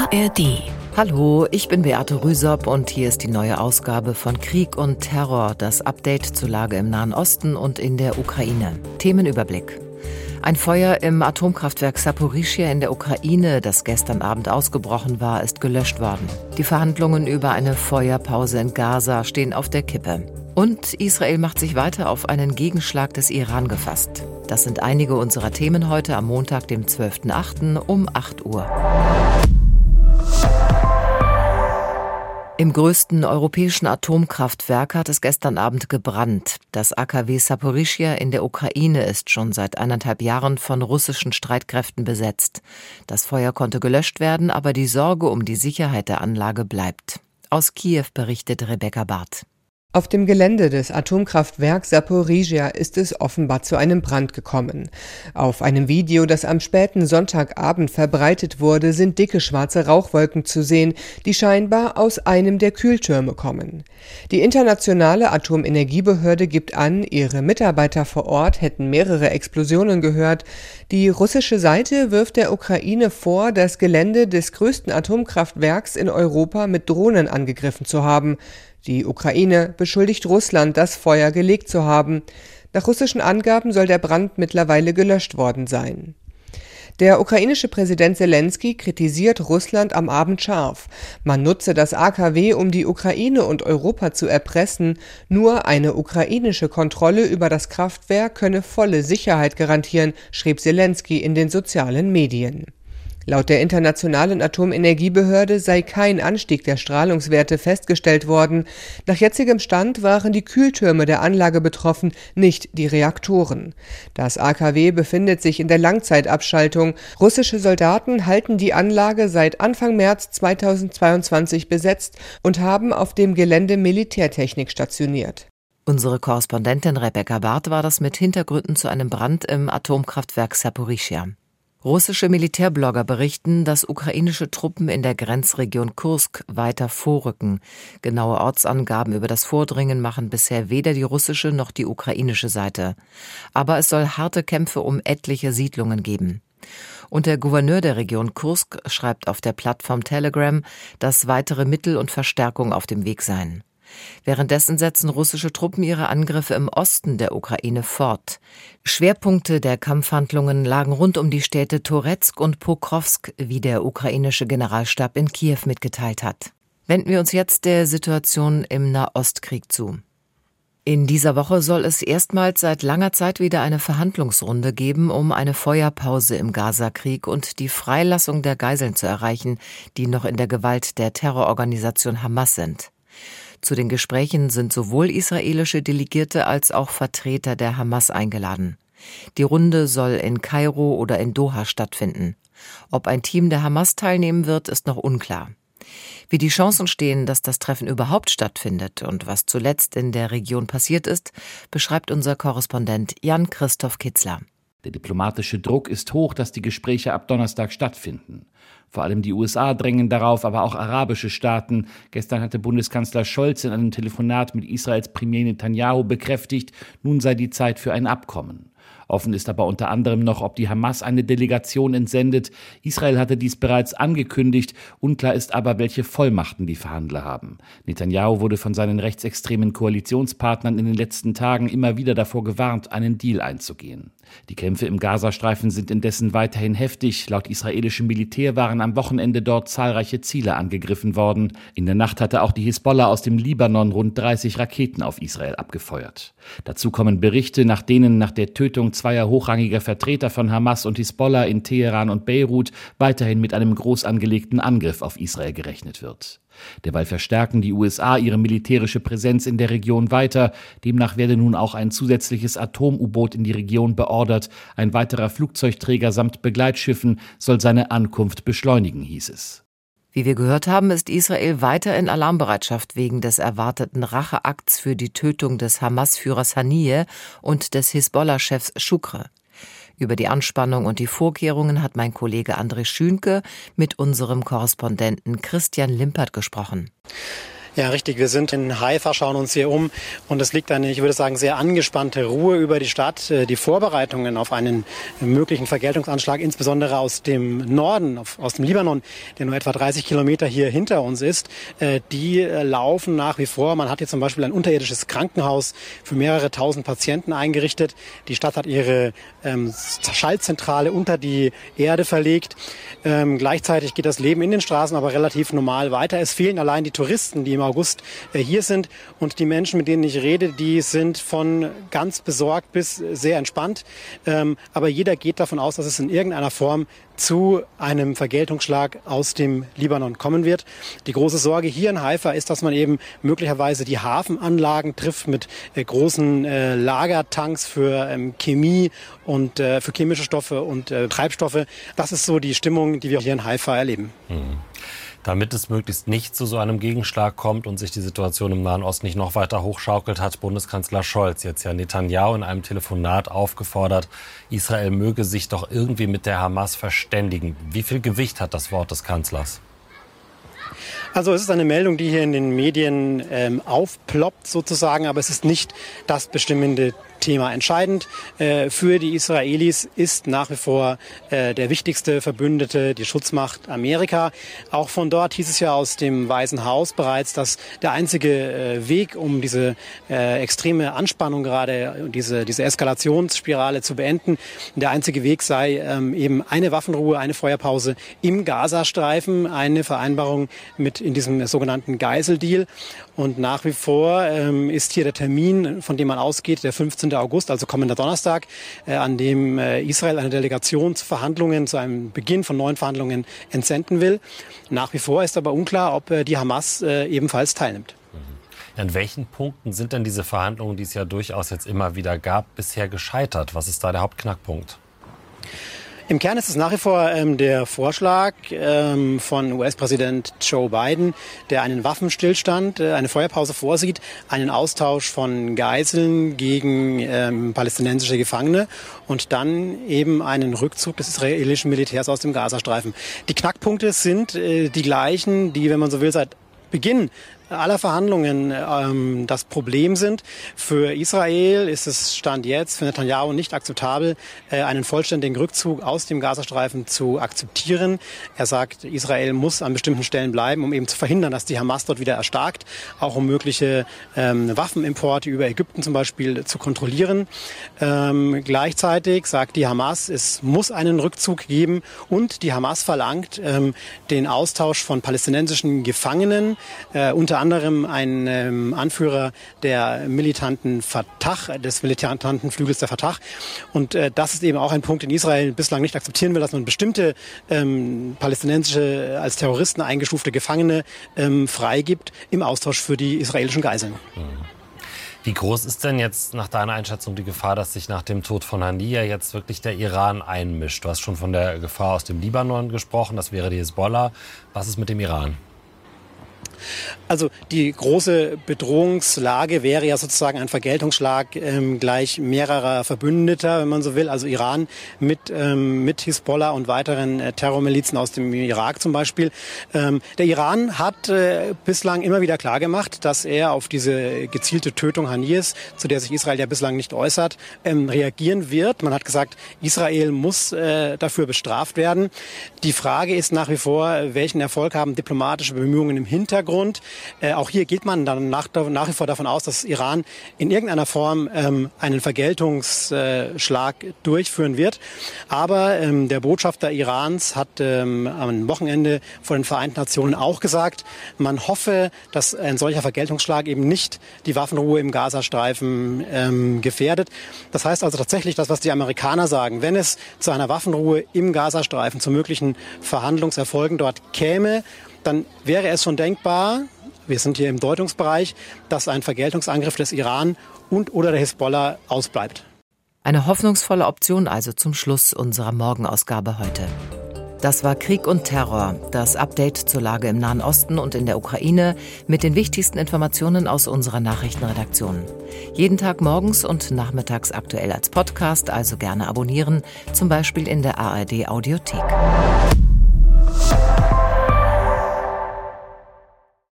ARD. Hallo, ich bin Beate Rüsop und hier ist die neue Ausgabe von Krieg und Terror, das Update zur Lage im Nahen Osten und in der Ukraine. Themenüberblick. Ein Feuer im Atomkraftwerk Saporischschja in der Ukraine, das gestern Abend ausgebrochen war, ist gelöscht worden. Die Verhandlungen über eine Feuerpause in Gaza stehen auf der Kippe. Und Israel macht sich weiter auf einen Gegenschlag des Iran gefasst. Das sind einige unserer Themen heute am Montag, dem 12.08. um 8 Uhr. Im größten europäischen Atomkraftwerk hat es gestern Abend gebrannt. Das AKW Saporischschja in der Ukraine ist schon seit 1,5 Jahren von russischen Streitkräften besetzt. Das Feuer konnte gelöscht werden, aber die Sorge um die Sicherheit der Anlage bleibt. Aus Kiew berichtet Rebecca Barth. Auf dem Gelände des Atomkraftwerks Saporischschja ist es offenbar zu einem Brand gekommen. Auf einem Video, das am späten Sonntagabend verbreitet wurde, sind dicke schwarze Rauchwolken zu sehen, die scheinbar aus einem der Kühltürme kommen. Die internationale Atomenergiebehörde gibt an, ihre Mitarbeiter vor Ort hätten mehrere Explosionen gehört. Die russische Seite wirft der Ukraine vor, das Gelände des größten Atomkraftwerks in Europa mit Drohnen angegriffen zu haben. Die Ukraine beschuldigt Russland, das Feuer gelegt zu haben. Nach russischen Angaben soll der Brand mittlerweile gelöscht worden sein. Der ukrainische Präsident Selenskyj kritisiert Russland am Abend scharf. Man nutze das AKW, um die Ukraine und Europa zu erpressen. Nur eine ukrainische Kontrolle über das Kraftwerk könne volle Sicherheit garantieren, schrieb Selenskyj in den sozialen Medien. Laut der Internationalen Atomenergiebehörde sei kein Anstieg der Strahlungswerte festgestellt worden. Nach jetzigem Stand waren die Kühltürme der Anlage betroffen, nicht die Reaktoren. Das AKW befindet sich in der Langzeitabschaltung. Russische Soldaten halten die Anlage seit Anfang März 2022 besetzt und haben auf dem Gelände Militärtechnik stationiert. Unsere Korrespondentin Rebecca Barth war das mit Hintergründen zu einem Brand im Atomkraftwerk Saporischschja. Russische Militärblogger berichten, dass ukrainische Truppen in der Grenzregion Kursk weiter vorrücken. Genaue Ortsangaben über das Vordringen machen bisher weder die russische noch die ukrainische Seite. Aber es soll harte Kämpfe um etliche Siedlungen geben. Und der Gouverneur der Region Kursk schreibt auf der Plattform Telegram, dass weitere Mittel und Verstärkung auf dem Weg seien. Währenddessen setzen russische Truppen ihre Angriffe im Osten der Ukraine fort. Schwerpunkte der Kampfhandlungen lagen rund um die Städte Toretsk und Pokrowsk, wie der ukrainische Generalstab in Kiew mitgeteilt hat. Wenden wir uns jetzt der Situation im Nahostkrieg zu. In dieser Woche soll es erstmals seit langer Zeit wieder eine Verhandlungsrunde geben, um eine Feuerpause im Gazakrieg und die Freilassung der Geiseln zu erreichen, die noch in der Gewalt der Terrororganisation Hamas sind. Zu den Gesprächen sind sowohl israelische Delegierte als auch Vertreter der Hamas eingeladen. Die Runde soll in Kairo oder in Doha stattfinden. Ob ein Team der Hamas teilnehmen wird, ist noch unklar. Wie die Chancen stehen, dass das Treffen überhaupt stattfindet und was zuletzt in der Region passiert ist, beschreibt unser Korrespondent Jan-Christoph Kitzler. Der diplomatische Druck ist hoch, dass die Gespräche ab Donnerstag stattfinden. Vor allem die USA drängen darauf, aber auch arabische Staaten. Gestern hatte Bundeskanzler Scholz in einem Telefonat mit Israels Premier Netanyahu bekräftigt, nun sei die Zeit für ein Abkommen. Offen ist aber unter anderem noch, ob die Hamas eine Delegation entsendet. Israel hatte dies bereits angekündigt. Unklar ist aber, welche Vollmachten die Verhandler haben. Netanyahu wurde von seinen rechtsextremen Koalitionspartnern in den letzten Tagen immer wieder davor gewarnt, einen Deal einzugehen. Die Kämpfe im Gazastreifen sind indessen weiterhin heftig. Laut israelischem Militär waren am Wochenende dort zahlreiche Ziele angegriffen worden. In der Nacht hatte auch die Hisbollah aus dem Libanon rund 30 Raketen auf Israel abgefeuert. Dazu kommen Berichte, nach denen nach der Tötung zweier hochrangiger Vertreter von Hamas und Hisbollah in Teheran und Beirut weiterhin mit einem groß angelegten Angriff auf Israel gerechnet wird. Derweil verstärken die USA ihre militärische Präsenz in der Region weiter. Demnach werde nun auch ein zusätzliches Atom-U-Boot in die Region beordert. Ein weiterer Flugzeugträger samt Begleitschiffen soll seine Ankunft beschleunigen, hieß es. Wie wir gehört haben, ist Israel weiter in Alarmbereitschaft wegen des erwarteten Racheakts für die Tötung des Hamas-Führers Haniyeh und des Hisbollah-Chefs Shukr. Über die Anspannung und die Vorkehrungen hat mein Kollege André Schünke mit unserem Korrespondenten Christian Limpert gesprochen. Ja, richtig. Wir sind in Haifa, schauen uns hier um und es liegt eine, ich würde sagen, sehr angespannte Ruhe über die Stadt. Die Vorbereitungen auf einen möglichen Vergeltungsanschlag, insbesondere aus dem Norden, aus dem Libanon, der nur etwa 30 Kilometer hier hinter uns ist, die laufen nach wie vor. Man hat hier zum Beispiel ein unterirdisches Krankenhaus für mehrere tausend Patienten eingerichtet. Die Stadt hat ihre Schaltzentrale unter die Erde verlegt. Gleichzeitig geht das Leben in den Straßen aber relativ normal weiter. Es fehlen allein die Touristen, die im August hier sind. Und die Menschen, mit denen ich rede, die sind von ganz besorgt bis sehr entspannt. Aber jeder geht davon aus, dass es in irgendeiner Form zu einem Vergeltungsschlag aus dem Libanon kommen wird. Die große Sorge hier in Haifa ist, dass man eben möglicherweise die Hafenanlagen trifft mit großen Lagertanks für Chemie und für chemische Stoffe und Treibstoffe. Das ist so die Stimmung, die wir hier in Haifa erleben. Damit es möglichst nicht zu so einem Gegenschlag kommt und sich die Situation im Nahen Osten nicht noch weiter hochschaukelt, hat Bundeskanzler Scholz jetzt ja Netanyahu in einem Telefonat aufgefordert, Israel möge sich doch irgendwie mit der Hamas verständigen. Wie viel Gewicht hat das Wort des Kanzlers? Also es ist eine Meldung, die hier in den Medien aufploppt sozusagen, aber es ist nicht das bestimmende Thema. Entscheidend für die Israelis ist nach wie vor der wichtigste Verbündete, die Schutzmacht Amerika. Auch von dort hieß es ja aus dem Weißen Haus bereits, dass der einzige Weg, um diese extreme Anspannung gerade, diese Eskalationsspirale zu beenden, der einzige Weg sei eben eine Waffenruhe, eine Feuerpause im Gazastreifen, eine Vereinbarung mit in diesem sogenannten Geiseldeal. Und nach wie vor ist hier der Termin, von dem man ausgeht, der 15. August, also kommender Donnerstag, an dem Israel eine Delegation zu Verhandlungen, zu einem Beginn von neuen Verhandlungen entsenden will. Nach wie vor ist aber unklar, ob die Hamas ebenfalls teilnimmt. An welchen Punkten sind denn diese Verhandlungen, die es ja durchaus jetzt immer wieder gab, bisher gescheitert? Was ist da der Hauptknackpunkt? Im Kern ist es nach wie vor der Vorschlag von US-Präsident Joe Biden, der einen Waffenstillstand, eine Feuerpause vorsieht, einen Austausch von Geiseln gegen palästinensische Gefangene und dann eben einen Rückzug des israelischen Militärs aus dem Gazastreifen. Die Knackpunkte sind die gleichen, die, wenn man so will, seit Beginn aller Verhandlungen das Problem sind. Für Israel ist es Stand jetzt, für Netanyahu nicht akzeptabel, einen vollständigen Rückzug aus dem Gazastreifen zu akzeptieren. Er sagt, Israel muss an bestimmten Stellen bleiben, um eben zu verhindern, dass die Hamas dort wieder erstarkt, auch um mögliche Waffenimporte über Ägypten zum Beispiel zu kontrollieren. Gleichzeitig sagt die Hamas, es muss einen Rückzug geben und die Hamas verlangt den Austausch von palästinensischen Gefangenen, unter anderem ein Anführer der militanten Fatah, des militanten Flügels der Fatah. Und das ist eben auch ein Punkt, den Israel bislang nicht akzeptieren will, dass man bestimmte palästinensische, als Terroristen eingestufte Gefangene freigibt im Austausch für die israelischen Geiseln. Wie groß ist denn jetzt nach deiner Einschätzung die Gefahr, dass sich nach dem Tod von Haniyeh jetzt wirklich der Iran einmischt? Du hast schon von der Gefahr aus dem Libanon gesprochen, das wäre die Hisbollah. Was ist mit dem Iran? Also die große Bedrohungslage wäre ja sozusagen ein Vergeltungsschlag gleich mehrerer Verbündeter, wenn man so will. Also Iran mit Hisbollah und weiteren Terrormilizen aus dem Irak zum Beispiel. Der Iran hat bislang immer wieder klargemacht, dass er auf diese gezielte Tötung Haniyehs, zu der sich Israel ja bislang nicht äußert, reagieren wird. Man hat gesagt, Israel muss dafür bestraft werden. Die Frage ist nach wie vor, welchen Erfolg haben diplomatische Bemühungen im Hintergrund? Auch hier geht man dann nach wie vor davon aus, dass Iran in irgendeiner Form einen Vergeltungsschlag durchführen wird. Aber der Botschafter Irans hat am Wochenende vor den Vereinten Nationen auch gesagt, man hoffe, dass ein solcher Vergeltungsschlag eben nicht die Waffenruhe im Gazastreifen gefährdet. Das heißt also tatsächlich das, was die Amerikaner sagen. Wenn es zu einer Waffenruhe im Gazastreifen, zu möglichen Verhandlungserfolgen dort käme, dann wäre es schon denkbar, wir sind hier im Deutungsbereich, dass ein Vergeltungsangriff des Iran und oder der Hisbollah ausbleibt. Eine hoffnungsvolle Option also zum Schluss unserer Morgenausgabe heute. Das war Krieg und Terror, das Update zur Lage im Nahen Osten und in der Ukraine mit den wichtigsten Informationen aus unserer Nachrichtenredaktion. Jeden Tag morgens und nachmittags aktuell als Podcast, also gerne abonnieren, zum Beispiel in der ARD Audiothek.